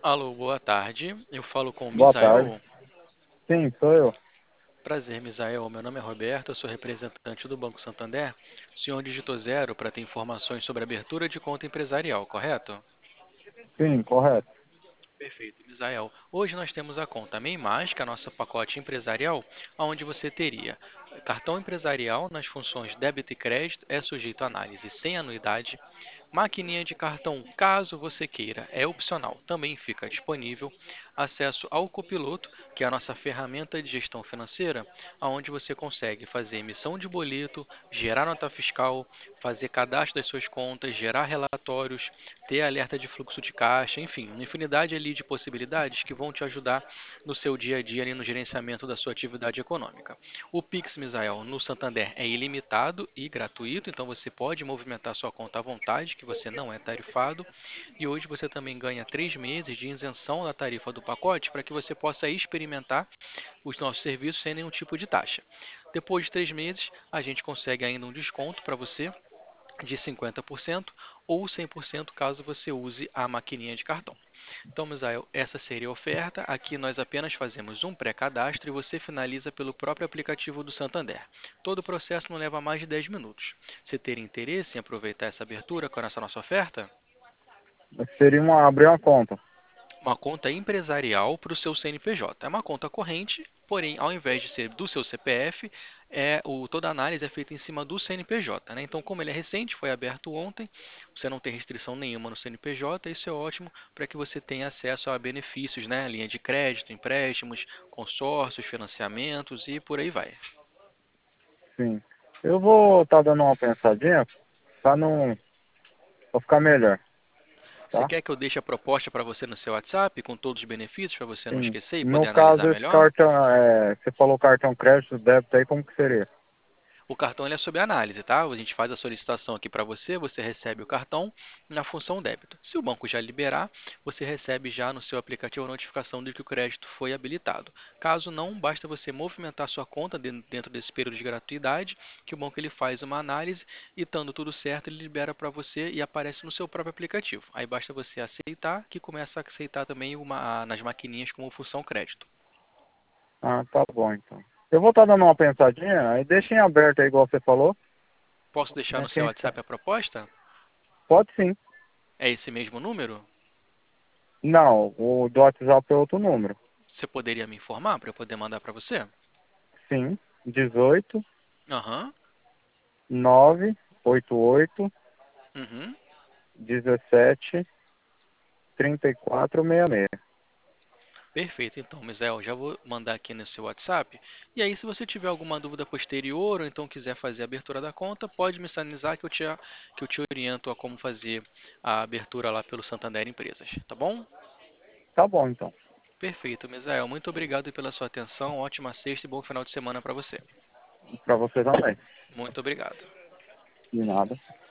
Alô, boa tarde. Eu falo com o Boa tarde. Misael. Sim, sou eu. Prazer, Misael. Meu nome é Roberto, eu sou representante do Banco Santander. O senhor digitou zero para ter informações sobre abertura de conta empresarial, correto? Sim, correto. Perfeito, Misael. Hoje nós temos a conta MEI+, que é a nossa pacote empresarial, onde você teria cartão empresarial nas funções débito e crédito, é sujeito a análise sem anuidade. Maquininha de cartão, caso você queira, é opcional, também fica disponível. Acesso ao Copiloto, que é a nossa ferramenta de gestão financeira, onde você consegue fazer emissão de boleto, gerar nota fiscal, fazer cadastro das suas contas, gerar relatórios, ter alerta de fluxo de caixa, enfim, uma infinidade ali de possibilidades que vão te ajudar no seu dia a dia ali no gerenciamento da sua atividade econômica. O Pix, Misael, no Santander é ilimitado e gratuito, então você pode movimentar sua conta à vontade, que você não é tarifado. E hoje você também ganha 3 meses de isenção da tarifa do pacote para que você possa experimentar os nossos serviços sem nenhum tipo de taxa. Depois de 3 meses, a gente consegue ainda um desconto para você de 50% ou 100% caso você use a maquininha de cartão. Então, Misael, essa seria a oferta. Aqui nós apenas fazemos um pré-cadastro e você finaliza pelo próprio aplicativo do Santander. Todo o processo não leva mais de 10 minutos. Você teria interesse em aproveitar essa abertura com essa nossa oferta? Seria abrir uma conta. Uma conta empresarial para o seu CNPJ. É uma conta corrente, porém, ao invés de ser do seu CPF, toda a análise é feita em cima do CNPJ, né? Então, como ele é recente, foi aberto ontem, você não tem restrição nenhuma no CNPJ, isso é ótimo para que você tenha acesso a benefícios, né? Linha de crédito, empréstimos, consórcios, financiamentos e por aí vai. Sim. Eu vou estar dando uma pensadinha para não pra ficar melhor, Você tá? quer que eu deixe a proposta para você no seu WhatsApp com todos os benefícios para você não Sim. esquecer e No poder analisar caso, esse melhor? cartão, você falou cartão crédito, débito aí, como que seria? O cartão ele é sob análise, tá? A gente faz a solicitação aqui para você, você recebe o cartão na função débito. Se o banco já liberar, você recebe já no seu aplicativo a notificação de que o crédito foi habilitado. Caso não, basta você movimentar sua conta dentro desse período de gratuidade, que o banco ele faz uma análise e estando tudo certo, ele libera para você e aparece no seu próprio aplicativo. Aí basta você aceitar, que começa a aceitar também nas maquininhas como função crédito. Ah, tá bom, então. Eu vou estar dando uma pensadinha, aí deixa em aberto aí, igual você falou, Posso deixar né? no seu WhatsApp a proposta? Pode sim. É esse mesmo número? Não, o do WhatsApp é outro número. Você poderia me informar para eu poder mandar para você? Sim, 18 Aham. 988 Uhum. 17 3466. Perfeito. Então, Misael, já vou mandar aqui no seu WhatsApp. E aí, se você tiver alguma dúvida posterior ou então quiser fazer a abertura da conta, pode me sinalizar que eu te oriento a como fazer a abertura lá pelo Santander Empresas. Tá bom? Tá bom, então. Perfeito, Misael. Muito obrigado pela sua atenção. Ótima sexta e bom final de semana para você. Para você também. Muito obrigado. De nada.